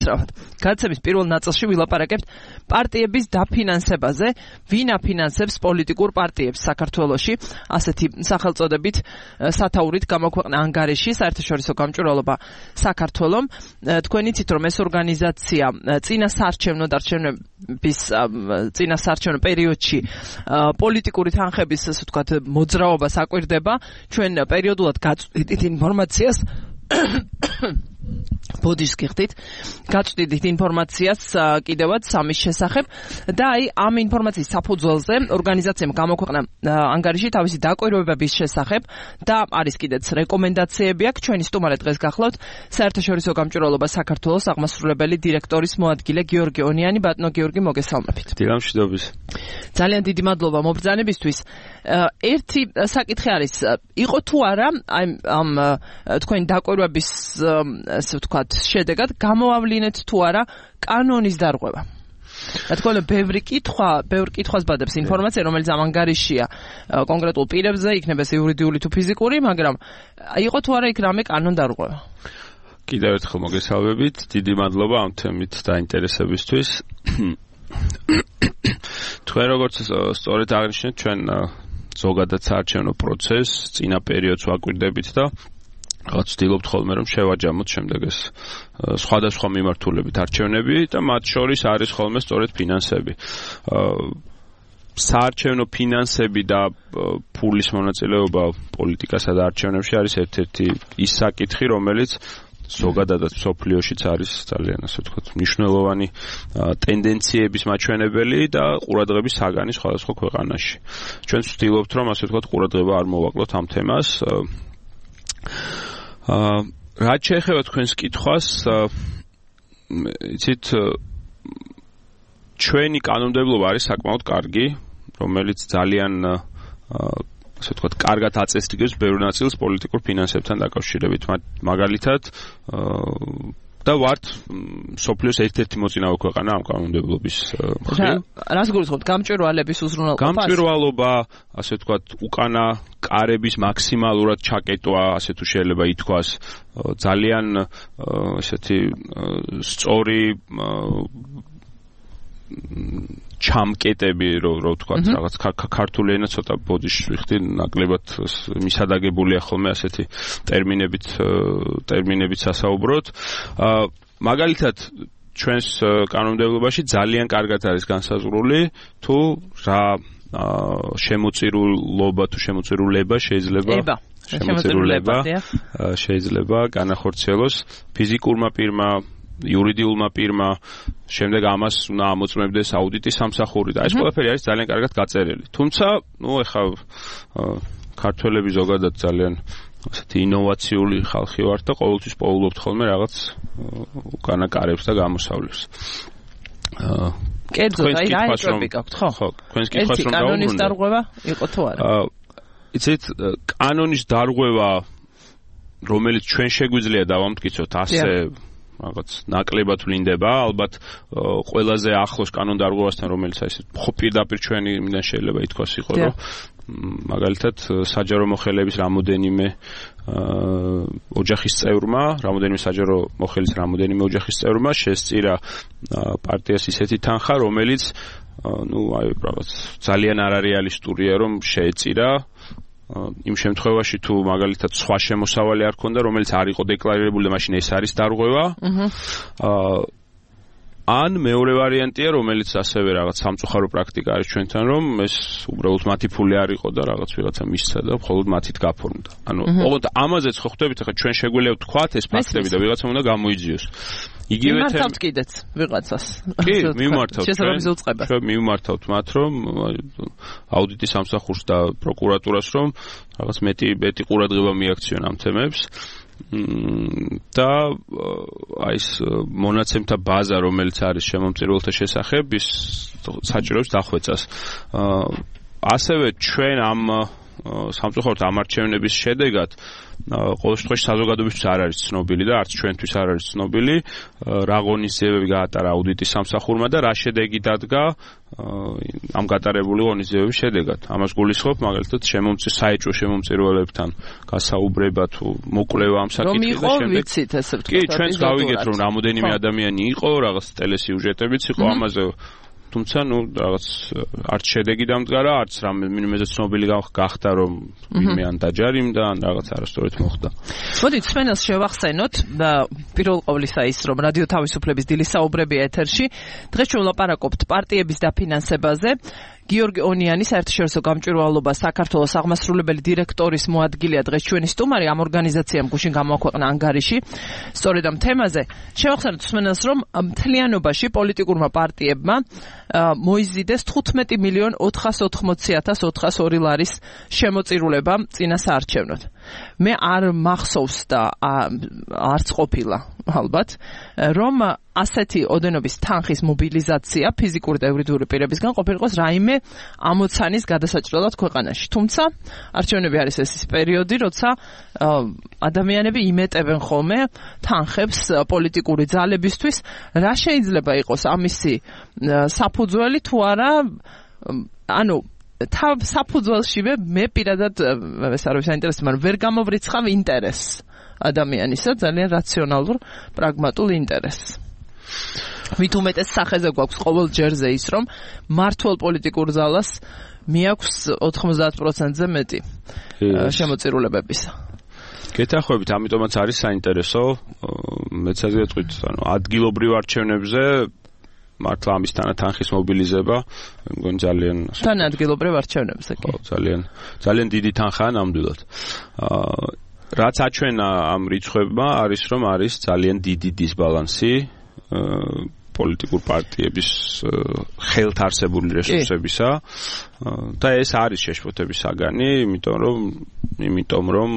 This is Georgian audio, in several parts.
გადაცემის პირველ ნაწილში ვილაპარაკებთ პარტიების დაფინანსებაზე, ვინ აფინანსებს პოლიტიკურ პარტიებს საქართველოში, ასეთი სახელწოდებით სათაურით გამოქვეყნა ანგარიში საერთაშორისო გამჭვირვალობა საქართველომ. თქვენ იცით, რომ ეს ორგანიზაცია წინასაარჩევნო პერიოდში პოლიტიკური თანხების, ასე ვთქვათ, მოძრაობას აკვირდება. ჩვენ პერიოდულად გაწვდით ინფორმაციას ბოდიშს გიხდით, გაწვდით ინფორმაციას კიდევაც ამის შესახებ და აი ამ ინფორმაციის საფუძველზე ორგანიზაციამ გამოქვეყნა ანგარიში თავისი დაკვირვებების შესახებ და არის კიდეც რეკომენდაციები აქვს. ჩვენი სტუმარი დღეს გახლავთ საერთაშორისო გამჭვირვალობა საქართველოს აღმასრულებელი დირექტორის მოადგილე გიორგი ონიანი. ბატონო გიორგი, მოგესალმებით. დილამშვიდობის. ძალიან დიდი მადლობა მობრძანებისთვის. ერთი საკითხი არის, იყო თუ არა ამ თქვენი დაკვირვების, ასე ვთქვათ, შედეგად გამოავლინეთ თუ არა კანონის დარღვევა. რა თქმა უნდა, ბევრი კითხვას ბადებს ინფორმაცია, რომელიც ამ ანგარიშია კონკრეტულ პირებზე, იქნება ეს იურიდიული თუ ფიზიკური, მაგრამ იყო თუ არა იქ რამე კანონ დარღვევა. კიდევ ერთხელ მოგესალმებით, დიდი მადლობა ამ თემით დაინტერესებისთვის. თქვენ როგორც სწორედ აღნიშნეთ, ჩვენ ზოგადად საარჩევნო პროცესს წინა პერიოდს ვაკვირდებით და რაღაც ვცდილობთ ხოლმე რომ შევაჯამოთ შემდეგ ეს სხვადასხვა მიმართულებით არჩევნები და მათ შორის არის ხოლმე სწორედ ფინანსები. საარჩევნო ფინანსები და ფულის მონაწილეობა პოლიტიკასა და არჩევნებში არის ერთ-ერთი ის საკითხი, რომელიც ზოგადადაც მსოფლიოშიც არის ძალიან, ასე ვთქვათ, მნიშვნელოვანი ტენდენციების მაჩვენებელი და ყურადღების საგანი სხვადასხვა ქვეყანაში. ჩვენ ვცდილობთ რომ, ასე ვთქვათ, ყურადღება არ მოვაკლოთ ამ თემას. რაც შეეხება თქვენს კითხვას, იცით, ჩვენი კანონმდებლობა არის საკმაოდ კარგი, რომელიც ძალიან, ასე ვთქვათ, კარგად აწესრიგებს ბევრ ნაწილს პოლიტიკურ ფინანსებთან დაკავშირებით. მაგალითად, და ვართ მსოფლიოს ერთ-ერთი მოწინავე ქვეყანა ამ კანონმდებლობის მხრივ. რას გულისხმობთ? გამჭვირვალების უზრუნველყოფას? გამჭვირვალობა, ასე ვთქვათ, უკანა კარების მაქსიმალურად ჩაკეტვა, ასე თუ შეიძლება ითქვას, ძალიან ესეთი სწორი ჩამკეტები, რო ვთქვათ, რაღაც ქართული ენა ცოტა ბოდიშს ვიხდი, ნაკლებად მისადაგებულია ხოლმე ასეთი ტერმინებით სასაუბროთ. მაგალითად, ჩვენს კანონმდებლობაში ძალიან კარგად არის განსაზღვრული თუ რა შემოწირულება შეიძლება განახორციელოს ფიზიკურმა პირმა, იურიდიულმა პირმა, შემდეგ ამას უნდა ამოწმებდეს აუდიტის სამსახური და ეს ყველაფერი არის ძალიან კარგად გაწერილი. თუმცა, ეხლა ქართველები ზოგადად ძალიან ასეთი ინოვაციული ხალხი ვართ და ყოველთვის პოულობთ ხოლმე რაღაც უკანა კარებს და გამოსავლებს. კერძოდ, აი რა ეჭვები გაქვთ, ხო? ხო, თქვენს კითხვას რომ დავუბრუნდე. კანონის დარღვევა იყო თუ არა? იცით, კანონის დარღვევა, რომელიც ჩვენ შეგვიძლია დავამტკიცოთ ასე რაღაც ნაკლებად ვლინდება, ალბათ ყველაზე ახლოს კანონდარღვევასთან, რომელიც აი ესე პირდაპირ ჩვენიდან შეიძლება ითქვას იყო, რომ მაგალითად საჯარო მოხელეების რამოდენიმე ოჯახის წევრმა, რამდენიმე ოჯახის წევრმა შესწირა პარტიას ისეთი თანხა, რომელიც რაღაც ძალიან არარეალისტურია, რომ შეეწირა იმ შემთხვევაში თუ მაგალითად სხვა შემოსავალი არ ქონდა, რომელიც არ იყო დეკლარირებული და მაშინ ეს არის დარღვევა. ან მეორე ვარიანტია, რომელიც ასევე რაღაც სამწუხარო პრაქტიკა არის ჩვენთან, რომ ეს უბრალოდ მათი ფული არ იყო და რაღაც ვიღაცა მისცა და მხოლოდ მათით გაფორმდა. ანუ ოღონდ ამაზეც ხო ხვდებით, ახლა ჩვენ შეგვიძლია ვთქვათ ეს ფაქტები და ვიღაცამ უნდა გამოიძიოს. იგივე მიმართავთ კიდეც ვიღაცას. კი, მიმართავთ. შესაძლებელი უწყებას. ჩვენ მიმართავთ მათ, რომ აუდიტის სამსახურს და პროკურატურას, რომ რაღაც მეტი ყურადღება მიაქციონ ამ თემებს. და აი ეს მონაცემთა ბაზა, რომელიც არის შემომწირულთა შესახებ, ის საჭიროებს დახვეწას. ასევე ჩვენ ამ სამწუხაროდ ამ არჩევნების შედეგად ყოველ შემთხვევაში საზოგადოებისთვის არ არის ცნობილი და არც ჩვენთვის არ არის ცნობილი რა ღონისძიებები გაატარა აუდიტის სამსახურმა და რა შედეგი დადგა ამ გატარებული ღონისძიებების შედეგად. ამას გულისხმობ მაგალითად საეჭვო შემომწირველებთან გასაუბრება თუ მოკვლევა ამ საკითხის და შემდეგ. ვიცით ესე ვთქვათ. კი, ჩვენც გავიგეთ რომ რამოდენიმე ადამიანი იყო, რაღაც ტელესიუჟეტებიც იყო ამაზე. თუმცა რაღაც არც შედეგი დამდგარა, არც რამე ცნობილი გახდა რომ ვინმე ან დაჯარიმდა ან რაღაც არასწორად მოხდა. მოდით სვენელს შევახსენოთ და პირველ ყოვლისა ის რომ რადიო თავისუფლების დილის საუბრები ეთერში. დღეს ჩვენ ვლაპარაკობთ პარტიების დაფინანსებაზე. გიორგი ონიანი საერთაშორისო გამჭვირვალობა საქართველოს აღმასრულებელი დირექტორის მოადგილეა დღეს ჩვენი სტუმარი ამ ორგანიზაციამ გუშინ გამოაქვეყნა ანგარიში სწორედ ამ თემაზე. შევახსენოთ სვენელს რომ მთლიანობაში პოლიტიკურმა პარტიებმა მოიზიდეს 15,480,402 ლარის შემოწირულება წინა საარჩევნოდ. მე არ მახსოვს და არც ყოფილა ალბათ რომ ასეთი ოდენობის თანხის მობილიზაცია ფიზიკური და იურიდიული პირებისგან ყოფილიყოს რაიმე ამოცანის გადასაჭრელად ქვეყანაში. თუმცა არჩევნები არის ეს პერიოდი, როცა ადამიანები იმეტებენ ხოლმე თანხებს პოლიტიკური ძალებისთვის. რა შეიძლება იყოს ამისი საფუძველი თუ არა, ანუ საფუძველშივე მე პირადად ეს არ საინტერესო, მაგრამ ვერ გამოვრიცხავ ინტერესს ადამიანისა, ძალიან რაციონალურ, პრაგმატულ ინტერესს. მით უმეტეს სახეზე გვაქვს ყოველ ჯერზე ის, რომ მართულ პოლიტიკურ ძალას მიაქვს 90%-ზე მეტი შემოწირულებებისა. გეთახმებით, ამიტომაც არის საინტერესო, მეც ასე ვეთქვით, ანუ ადგილობრივ არჩევნებზე მართლა ამისთანა თანხის მობილიზება, მე მგონი ძალიან ადგილობრივ არჩევნებზე კი. ძალიან დიდი თანხაა ნამდვილად. რაც აჩვენა ამ რიცხვებმა არის რომ არის ძალიან დიდი დისბალანსი პოლიტიკურ პარტიების ხელთ არსებული რესურსებისა და ეს არის შეშფოთების საგანი, იმიტომ რომ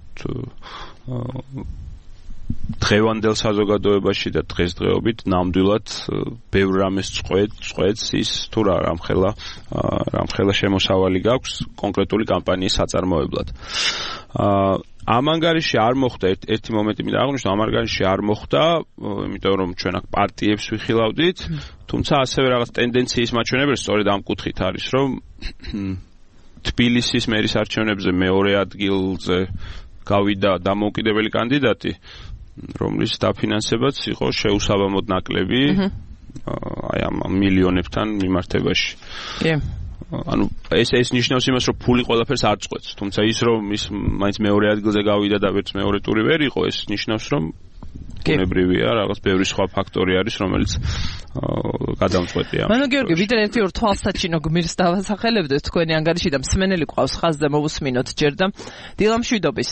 დღევანდელ საზოგადოებაში და დღესდღეობით ნამდვილად ბევრ რამეს წყვეტს ის თუ რამხელა შემოსავალი გაქვს კონკრეტული კამპანიის საწარმოებლად. ამ ანგარიში არ მოხდა ერთი მომენტი მინდა აღვნიშნო, ამ ანგარიში არ მოხდა, იმიტომ რომ ჩვენ აქ პარტიებს ვიხილავდით, თუმცა ასევე რაღაც ტენდენციის მაჩვენებელი სწორედ ამ კუთხით არის, რომ თბილისის მერის არჩევნებზე მეორე ადგილზე გავიდა დამოუკიდებელი კანდიდატი, რომლის დაფინანსებაც იყო შეუსაბამოდ ნაკლები აი ამ მილიონებთან მიმართებაში. კი. ანუ ეს ნიშნავს იმას, რომ ფული ყველაფერს არ წყვეტს, თუმცა ის რომ ის მაინც მეორე ადგილზე გავიდა და ვერც მეორე ტური ვერ იყო, ეს ნიშნავს, რომ ბუნებრივია, რაღაც ბევრი სხვა ფაქტორი არის, რომელიც გადამწყვეტია. მანო გიორგი, ვიდრე ერთი-ორ თვალსაჩინო გმირს დავასახელებდეთ თქვენი ანგარიში და მსმენელი ყავს ხაზზე მოვუსმინოთ ჯერ და დილამშვიდობის.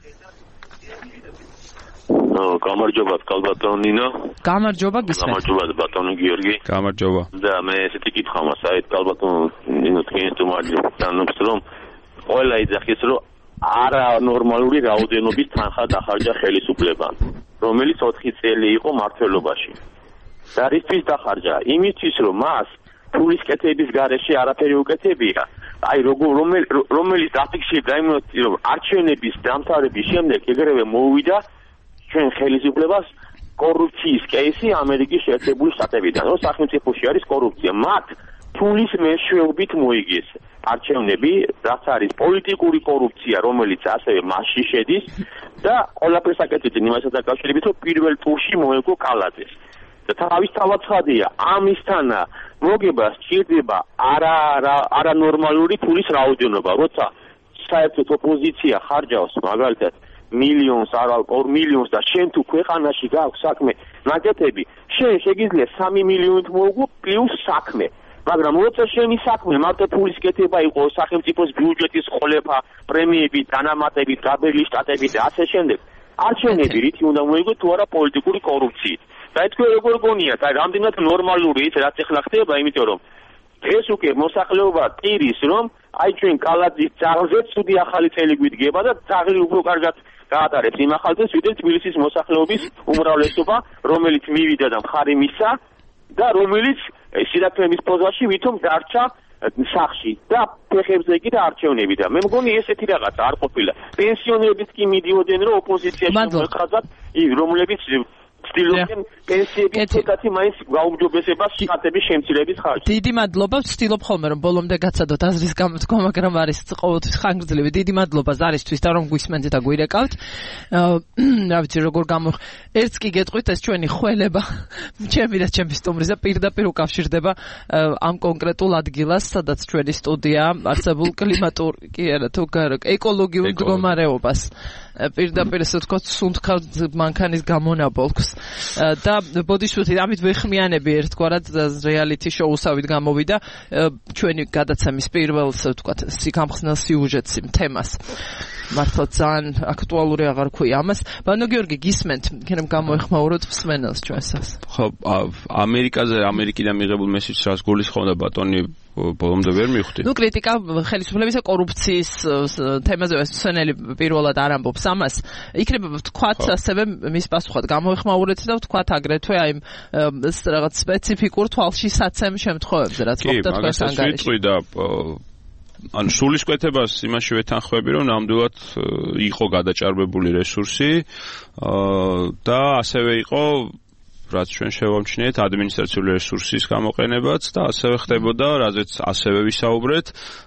გამარჯობა ბატონო ნინო. გამარჯობა გისმენთ. გამარჯობა ბატონო გიორგი. გამარჯობა. და მე ესეთი კითხვა მაქვს, ბატონო ნინო თქვენ თუმარი თანობს რომ ყველა იძახის რომ არანორმალური რაოდენობის თანხა დახარჯა ხელისუფლებამ, რომელიც 4 წელი იყო მმართველობაში. და რისთვის დახარჯა? იმისთვის რომ მას ფულის კეთების გარეშე არაფერი უკეთებია. აი რომელიც დაფიქსირდა დაიმოწი რომ არჩევნების დამთავრების შემდეგ ეგრევე მოუვიდა ჩვენ ხელისუფლებას კორუფციის კეისი ამერიკის შეერთებული შტატებიდან. რომ სახელმწიფოში არის კორუფცია, მათ ფულის მეშვეობით მოიგეს არჩევნები, რაც არის პოლიტიკური კორუფცია, რომელიც ასევე მასში შედის და ყველაფერს აკეთებდნენ იმასაც დაკავშირებით, რომ პირველ ტურში მოეგო კალაძეს. და თავისთავად ცხადია, ამისთან მოგებას სჭირდება არანორმალური ფულის რაოდენობა, როცა საერთოდ ოპოზიცია ხარჯავს მაგალითად მილიონს, არა 2 მილიონს და შენ თუ ქვეყანაში გაქვს საქმე ნაკეთები, შენ შეგიძლია 3 მილიონით მოუგო პლუს საქმე. მაგრამ როცა შენი საქმე მარტო ფულის კეთება იყო, სახელმწიფოს ბიუჯეტის ყოლება, პრემიები, დანამატები, გაბერლის შტატები და ასე შემდეგ, არჩევნები რითი უნდა მოიგო თუ არა პოლიტიკური კორუფციით. და თქვენ როგორ გონიათ, აი რამდენად ნორმალური ის რაც ახლა ხდება, იმიტომ რომ ეს უკვე მოსახლეობა ტირის რომ აი ჩვენ კალაძის წაღლზე ცუდი ახალი წელი გვიდგება და წაღლი უფრო კარგად გაატარებს იმ ახალწელს, ვიდრე თბილისის მოსახლეობის უმრავლესობა, რომელიც მივიდა და მხარი მისცა და რომელიც სირაქლემის პოზაში ვითომ დარჩა სახში და ფეხებზე კი და არჩევნები და მე მგონი ესეთი რაღაცა არ ყოფილა. პენსიონერებიც კი მიდიოდნენ რომ ოპოზიციაში მოეყრაზათ, რომლებიც ცდილობენ პენსიების ცოტათი მაინც გაუმჯობესებას შტატების შემცირების ხარჯზე. დიდი მადლობა, ვცდილობ ხოლმე რომ ბოლომდე გაცადოთ აზრის გამოთქვა, მაგრამ არის ყოველთვის ხანგრძლივი. დიდი მადლობა ზარისთვის და რომ გვისმენთ და გვირეკავთ. რა ვიცი როგორ ერთს კი გეტყვით, ეს ჩვენი ხველება, ჩემი და ჩემი სტუმრისა პირდაპირ უკავშირდება ამ კონკრეტულ ადგილას, სადაც ჩვენი სტუდია არსებულ კლიმატურ კი არა თუ ეკოლოგიურ მდგომარეობას პირდაპირ ესე ვთქვათ სუნთქავ მანქანის გამონაბოლქვს და ბოდიშვილი ამით ვეხმიანები ერთგვარად რეალიტი შოუსავით გამოვიდა ჩვენი გადაცემის პირველ ესე ვთქვათ სიგამხსნელ სიუჟეტს იმ თემას მართლა ძალიან აქტუალური აღარ ქვია ამას. ბანო გიორგი გისმენთ, იქნებ გამოეხმაუროთ მსმენელს ჩვენსას. ხო, ამერიკიდან მიღებულ მესიჯს რას გულისხმობდა ბატონი ბოლომდე ვერ მივხვდი. ნუ კრიტიკა ხელისუფლებისა კორუფციის თემაზე მსმენელი პირველად არ ამბობს ამას. იქნება ვთქვათ ასევე მის პასუხად გამოეხმაურეთ და ვთქვათ აგრეთვე აი რაღაც სპეციფიკურ თვალშისაცემ შემთხვევებზე რაც მოხდა თქვენს ანგარიში. ანუ სულისკვეთებას იმაში ვეთანხმები, რომ ნამდვილად იყო გადაჭარბებული რესურსი და ასევე იყო რაც ჩვენ შევამჩნიეთ ადმინისტრაციული რესურსის გამოყენებაც და ასევე ხდებოდა, რაზეც ასევე ვისაუბრეთ,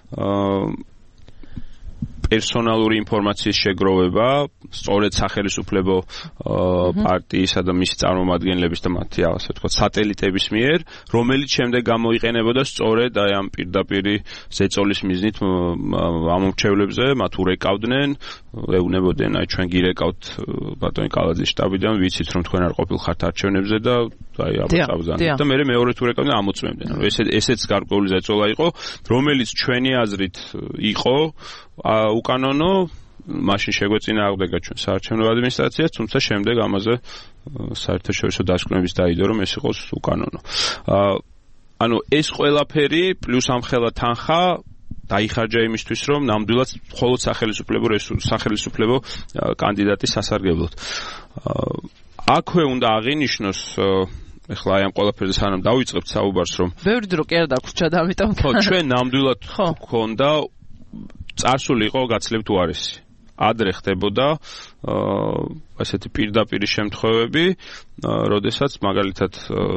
პერსონალური ინფორმაციის შეგროვება, სწორედ სახელმწიფო პარტიისა და მისი წარმომადგენლების და მათი ასე ვთქვათ სატელიტების მიერ, რომელიც შემდეგ გამოიყენებოდა სწორედ აი ამ პირდაპირი ზეწოლის მიზნით ამორჩევლებზე, მათ ურეკავდნენ, ეუბნებოდნენ, აი ჩვენ გირეკავთ ბატონი კალაძის შტაბიდან, ვიცით რომ თქვენ არ ყოფილხართ არჩევნებზე და აი აბრძანეთ და მე მეორედ ურეკავდნენ, ამოწმებდნენ. ანუ ესეც გარკვეული ზეწოლა იყო, რომელიც ჩვენი აზრით იყო უკანონო, მაშინ შეგვეწინააღმდეგა ჩვენ საარჩევნო ადმინისტრაციას, თუმცა შემდეგ ამაზე საერთაშორისო დასკვნების დაიდო, რომ ეს იყოს უკანონო. ანუ ეს ყველაფერი პლუს ამხელა თანხა დაიხარჯა იმისთვის, რომ ნამდვილად მხოლოდ სახელმწიფო კანდიდატის სასარგებლოდ. აქვე უნდა აღინიშნოს ეხლა აი ამ ყველაფერზე სანამ დავიწყებთ საუბარს, რომ ბევრი დრო კი არ დაგვრჩა და ამიტომ ხო ჩვენ ნამდვილად გვქონდა წარსული იყო გაცლებთ უარესი. ადრე ხდებოდა ასეთი პირდაპირი შემთხვევები, როდესაც მაგალითად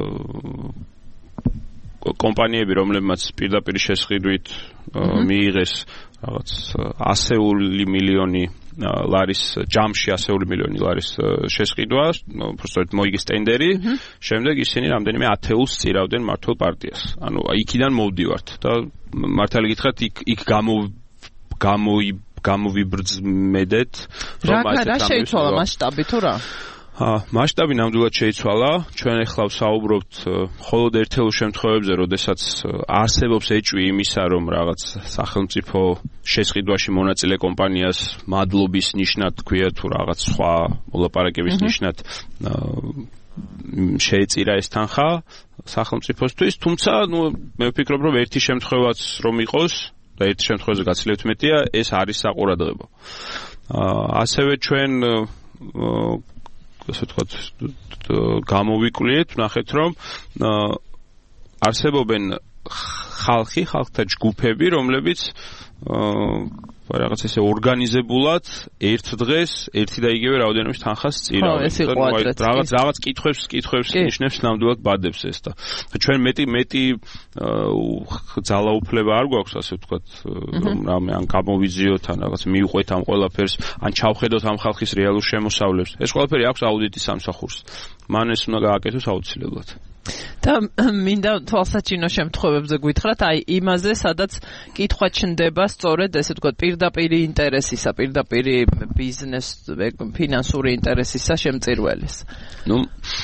კომპანიები, რომლებმაც პირდაპირი შესყიდვით მიიღეს რაღაც 100 მილიონი ლარის ჯამში 100 მილიონი ლარის შესყიდვა, უბრალოდ მოიგეს ტენდერი, შემდეგ ისინი რამდენიმე ათეულს წირავდნენ მართლ პარტიას. ანუ იქიდან მოვდივართ და მართალი გითხრათ იქ გამოვიბრძმედეთ რომ რა შეიცვალა მასშტაბი თუ რა? მასშტაბი ნამდვილად შეიცვალა. ჩვენ ახლა ვსაუბრობთ მხოლოდ ერთეულ შემთხვევებზე, როდესაც არსებობს ეჭვი იმისა, რომ რაღაც სახელმწიფო შესყიდვაში მონაწილე კომპანიას მადლობის ნიშნად თქვია თუ რაღაც სხვა მოლაპარაკების ნიშნად შეეწირა ეს თანხა სახელმწიფოსთვის, თუმცა მე ვფიქრობ, რომ ერთი შემთხვევაც რომ იყოს და ერთ შემთხვევაზე გაცილებით მეტია, ეს არის საყურადღებო. ასევე ჩვენ ასე ვთქვათ გამოვიკვლიეთ, ვნახეთ რომ არსებობენ ხალხთა ჯგუფები, რომლებიც რაღაც ესე ორგანიზებულად ერთ დღეს ერთი და იგივე რაოდენობის თანხას წირავენ. რაღაც კითხვებს ნიშნებს ნამდვილად ბადებს ეს და ჩვენ მეტი ძალაუფლება არ გვაქვს, ასე ვთქვათ, რომ რამე ან გამოვიზიოთ, ან რაღაც მიუყვეთ ამ ყველაფერს, ან ჩავხედოთ ამ ხალხის რეალურ შემოსავლებს. ეს ყველაფერი აქვს აუდიტის სამსახურს. მან ეს უნდა გააკეთოს აუცილებლად. და მინდა თვალსაჩინო შემთხვევებზე გითხრათ, აი იმაზე, სადაც კითხვა ჩნდება სწორედ ესე ვთქვათ პირდაპირი ინტერესისა, პირდაპირი ბიზნეს, ფინანსური ინტერესისა შემწირველის. ნუ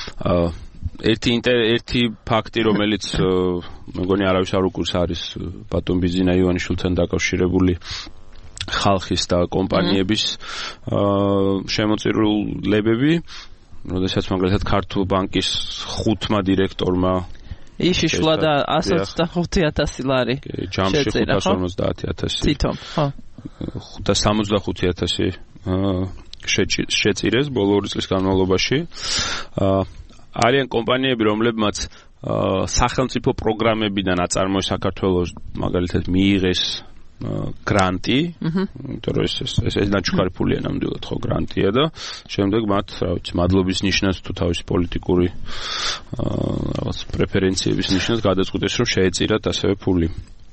ერთი ფაქტი, რომელიც მეგონი არავის არ უკურს, არის ბატონ ბიზინა ივანიშვილთან დაკავშირებული ხალხის და კომპანიების შემოწირულებები, როდესაც მაგალითად ქართულ ბანკის 5 დირექტორმა იშიშლა და 125,000 ლარი ჯამში 550,000 თვითონ, ხო. და 65,000 შეწირეს ბოლო 2 წლის განმავლობაში. არიან კომპანიები, რომლებმაც სახელმწიფო პროგრამებიდან აწარმოეს საქართველოს მაგალითად მიიღეს გრანტი, იმიტომ რომ ეს ნაჩუქარი ფულია ნამდვილად ხო გრანტია და შემდეგ მათ რა ვიცი მადლობის ნიშნად თუ თავისი პოლიტიკური რაღაც პრეფერენციების ნიშნად გადაწყვიტეს რომ შეეწირათ ასევე ფული.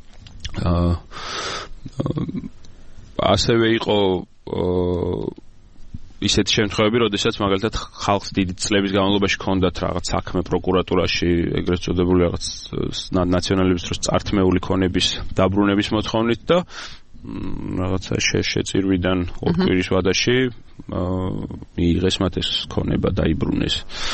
ასევე იყო ისეთი შემთხვევები, როდესაც მაგალითად ხალხს დიდი წლების განმავლობაში ჰქონდათ რაღაც საქმე პროკურატურაში, ეგრეთ წოდებული რაღაც ნაციონალების დროს წართმეული ქონების დაბრუნების მოთხოვნით და რაღაცა შეწირვიდან 2 კვირის ვადაში მიიღეს მათ ეს ქონება დაიბრუნეს.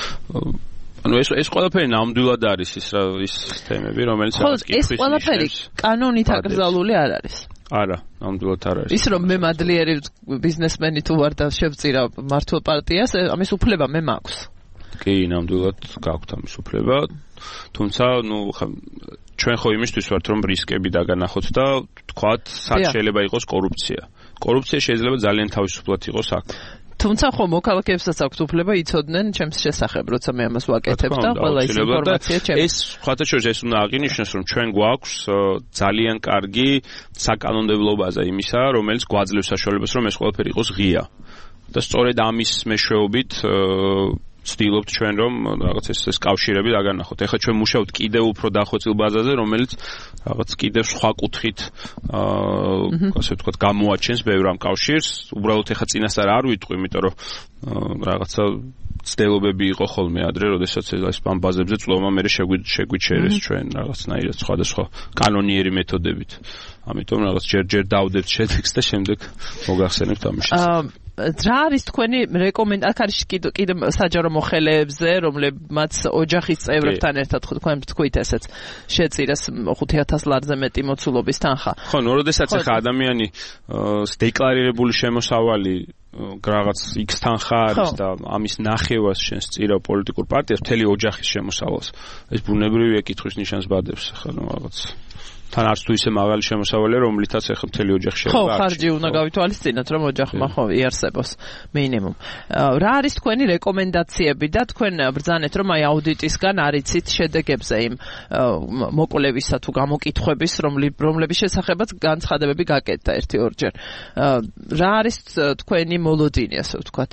ანუ ეს ყველაფერი ნამდვილად არის ის თემები, რომელიც რაღაც კითხვის ნიშნავს. ეს ყველაფერი კანონით აკრძალული არ არის. არა, ნამდვილად არ არის. ის რომ მე მადლიერი ბიზნესმენი თუ ვარ და შევწირა მართლ პარტიას, ამის უფლება მე მაქვს. კი, ნამდვილად გაქვთ ამის უფლება. თუმცა, ჩვენ ხო იმისთვის ვართ, რომ რისკები დაგანახოთ და თქვათ, სად შეიძლება იყოს კორუფცია. კორუფცია შეიძლება ძალიან თავისუფლად იყოს აქ. თუმცა ხო მოქალაქეებსაც აქვთ უფლება იცოდნენ ჩემს შესახებ, როცა მე ამას ვაკეთებ და ყველა ის ინფორმაცია ჩემს. ეს სხვათა შორის ეს უნდა აღინიშნოს, რომ ჩვენ გვაქვს ძალიან კარგი საკანონმდებლობაზე იმისა, რომელიც გვაძლევს საშუალებას, რომ ეს ყველაფერი იყოს ღია. და სწორედ ამის მეშვეობით ვცდილობთ ჩვენ რომ რაღაც ეს კავშირები დაგანახოთ. ეხლა ჩვენ მუშაობთ კიდევ უფრო დახვეწილ ბაზაზე, რომელიც რაღაც კიდევ სხვა კუთხით ასე ვთქვათ გამოაჩენს ბევრ ამ კავშირს. უბრალოდ ეხლა წინასწარ არ ვიტყვი, იმიტომ რომ რაღაცა ცდილობები იყო ხოლმე ადრე, როდესაც ეს ამ ბაზებზე წლოვმა მე შეგვიჩერეს ჩვენ რაღაცნაირად სხვადასხვა კანონიერი მეთოდებით. ამიტომ რაღაც ჯერ დავდებთ შედეგს და შემდეგ მოგახსენებთ ამის შესახებ. რა არის თქვენი რეკომენდაცია? აქ არის კიდე საჯარო მოხელეებზე, რომლებმაც ოჯახის წევრებთან ერთად თქვენ თქვით ესეც შეწირეს 5000 ლარზე მეტი მოცულობის თანხა. ხო, როდესაც ახლა ადამიანი დეკლარირებული შემოსავალი რაღაც X თანხა არის და ამის ნახევარს შენს წირავ პოლიტიკურ პარტიას მთელი ოჯახის შემოსავალს. ეს ბუნებრივია კითხვის ნიშანს ბადებს ახლა რაღაც თან არც თუ ისე მაღალი შემოსავალია, რომლითაც ახლა მთელი ოჯახი შეიძლება. ხო, ხარჯი უნდა გავითვალისწინოთ, რომ ოჯახმა ხო იარსებოს მინიმუმ. რა არის თქვენი რეკომენდაციები და თქვენ ბრძანეთ, რომ აი აუდიტისგან არიცით შედეგებზე იმ მოკვლევისა თუ გამოკითხვების, რომლების შესახებაც განცხადებები გაკეთდა 1-2 რა არის თქვენი მოლოდინი, ასე ვთქვათ?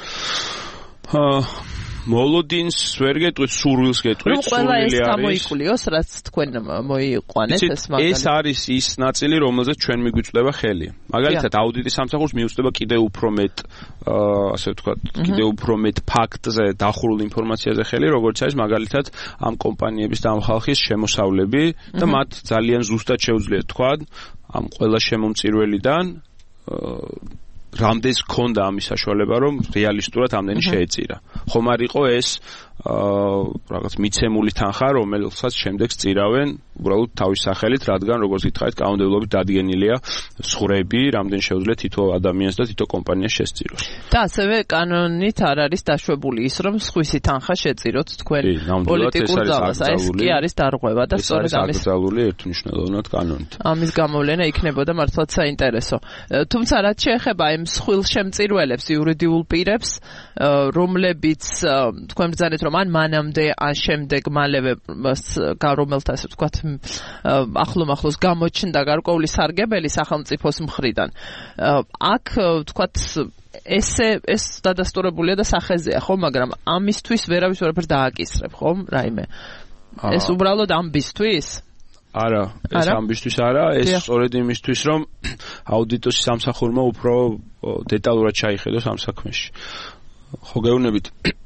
მოლოდინს ვერ გეტყვით, სურვილს გეტყვით, სურვილი არის. ეს გამოიკლიოს, რაც თქვენ მოიყვანეთ ეს მაგალითად. ეს არის ის ნაწილი, რომელზეც ჩვენ მიგვიწვდება ხელი. მაგალითად, აუდიტის სამსახურს მიუწვდება კიდევ უფრო მეტ, ასე ვთქვათ, კიდევ უფრო მეტ ფაქტზე დახურულ ინფორმაციაზე ხელი, როგორც არის მაგალითად ამ კომპანიების და ამ ხალხის შემოსავლები და მათ ძალიან ზუსტად შეუძლიათ თქვა ამ ყველა შემომწირველიდან რამდენს ქონდა ამის საშუალება, რომ რეალისტურად ამდენი შეეწირა. ხომ არ იყო ეს რაღაც მიცემული თანხა, რომელსაც შემდეგ წირავენ უბრალოდ თავის სახელით, რადგან როგორც გითხარით, კანონმდებლობით დადგენილია სხვრები, რამდენი შეუძლია თითო ადამიანს და თითო კომპანიას შესწიროს. და ასევე კანონით არ არის დაშვებული ის, რომ სხვისი თანხა შეწიროთ თქვენ პოლიტიკურ ძალას. ეს კი არის დარღვევა და სწორედ ამის აკრძალული ერთმნიშვნელოვნად კანონით. ამის გამოვლენა იქნებოდა მართლაც საინტერესო. თუმცა რაც შეეხება იმ მსხვილ შემწირველებს, იურიდიულ პირებს, რომლებიც თქვენ ბრძანეთ, რომ ან მანამდე, ან შემდეგ მალევე რომელთა ასე ვთქვათ ახლოს გამოჩნდა გარკვეული სარგებელი სახელმწიფოს მხრიდან. აქ ვთქვათ ეს დადასტურებულია და სახეზეა, ხო, მაგრამ ამისთვის ვერავის ვერაფერს დააკისრებ, ხო, რაიმე. ეს უბრალოდ ამბისთვის? არა, ეს ამბისთვის არა, ეს სწორედ იმისთვის, რომ აუდიტოს სამსახურმა უფრო დეტალურად ჩაიხედოს ამ საქმეში. ხო, გეუბნებით.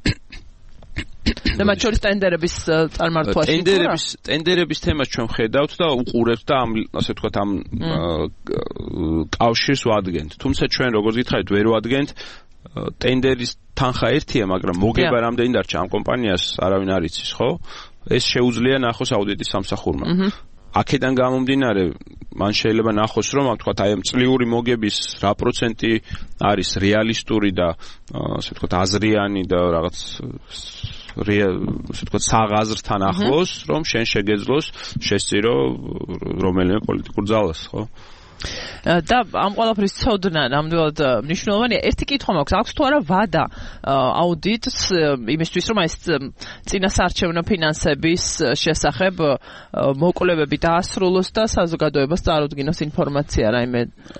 და მათ შორის ტენდერების წარმართვაში ტენდერების თემას ჩვენ ხედავთ და უყურებთ და ამ ასე ვთქვათ ამ კავშირს ვადგენთ. თუმცა ჩვენ როგორც გითხარით, ვერ ვადგენთ ტენდერის თანხა ერთია, მაგრამ მოგება რამდენი დარჩა ამ კომპანიას არავინ არ იცის, ხო? ეს შეუძლია ნახოს აუდიტის სამსახურმა. აქედან გამომდინარე, მან შეიძლება ნახოს, რომ ვთქვათ, აი ამ წლიური მოგების რა პროცენტი არის რეალისტური და ასე ვთქვათ აზრიანი და რაღაც ასე ვთქვათ საღაზრთან ახლოს, რომ შენ შეგეძლოს შესწირო რომელიმე პოლიტიკურ ძალას, ხო? და ამ ყველაფრის ცოდნა ნამდვილად მნიშვნელოვანია. ერთი კითხვა მაქვს თუ არა ვადა აუდიტს იმისთვის რომ ეს წინასაარჩევნო ფინანსების შესახებ მოკვლევები დაასრულოს და საზოგადოებას წარუდგინოს ინფორმაცია რაიმე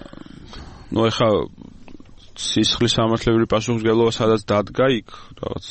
ეხლა სისხლის სამართლებრივი პასუხისმგებლობა სადაც დადგა იქ რაღაც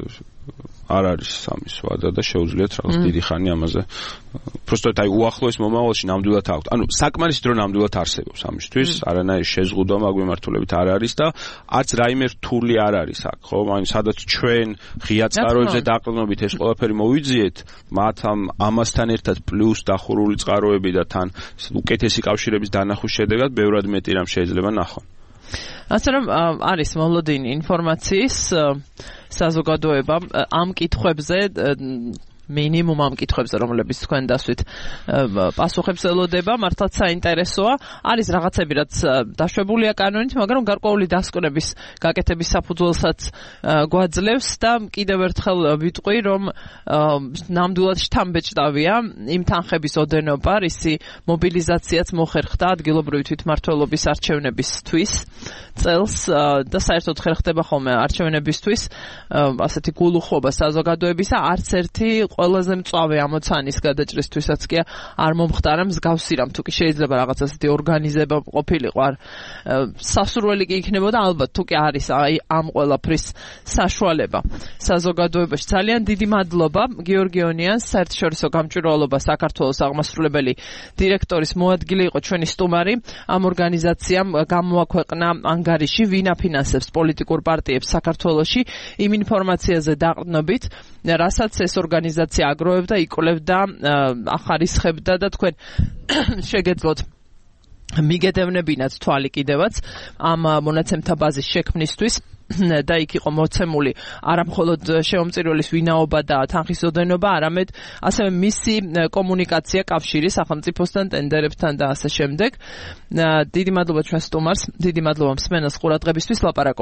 არ არის სამის ვადა და შეუძლიათ რაღაც დიდი ხანი ამაზე просто აი უახლოეს მომავალში ნამდვილად აქვს ანუ საკმარისი დრო ნამდვილად არსებობს ამისთვის არანაირი შეზღუდვა მაგვიმართულებით არ არის და არც რაიმე რთული არ არის აქ ხო ანუ სადაც ჩვენ ღია წყაროებზე დაყრდნობით ეს ყველაფერი მოვიძიეთ მათ ამასთან ერთად პლუს დახურული წყაროები და თან უკეთესი კავშირების დანახვის შედეგად ბევრად მეტი რამ შეიძლება ნახონ ასე რომ არის მოლოდინი ინფორმაციის საზოგადოება ამ კითხვებზე მინიმუმ ამ კითხვებზე რომლებიც თქვენ დასვით პასუხებს ელოდება მართლაც საინტერესოა არის რაღაცები რაც დაშვებულია კანონით მაგრამ გარკვეული დასკვნების გაკეთების საფუძველსაც გვაძლევს და კიდევ ერთხელ ვიტყვი რომ ნამდვილად შთამბეჭდავია იმ თანხების ოდენობა რისი მობილიზაციაც მოხერხდა ადგილობრივი თვითმმართველობის არჩევნებისთვის წელს და საერთოდ ხერხდება ხოლმე არჩევნებისთვის ასეთი გულუხობა საზოგადოებისა არც ერთი ყველაზე მწვავე ამოცანის გადაჭრისთვისაც კი არ მომხდარა მსგავსი რამ თუ კი შეიძლება რაღაც ასეთი ორგანიზება ყოფილიყო არ სასურველი კი იქნებოდა ალბათ თუ კი არის აი ამ ყველაფრის საშუალება საზოგადოებაში ძალიან დიდი მადლობა გიორგიონიანს საერთაშორისო გამჭვირვალობა საქართველოს აღმასრულებელი დირექტორის მოადგილე იყო ჩვენი სტუმარი ამ ორგანიზაციამ გამოაქვეყნა ანგარიში ვინ აფინანსებს პოლიტიკურ პარტიებს საქართველოში იმ ინფორმაციაზე დაყრდნობით რასაც ეს ორგანიზაცია აგროვებდა, იკვლევდა, ახარისხებდა და თქვენ შეგეძლოთ მიგედევნებინათ თვალი კიდევაც ამ მონაცემთა ბაზის შექმნისთვის და იქ იყო მოცემული არა მხოლოდ შემომწირველის ვინაობა და თანხის ოდენობა, არამედ ასევე მისი კომუნიკაცია, კავშირი სახელმწიფოსთან, ტენდერებთან და ასე შემდეგ. დიდი მადლობა ჩვენ სტუმარს, დიდი მადლობა მსმენელს ყურადღებისთვის, ლაპარაკობ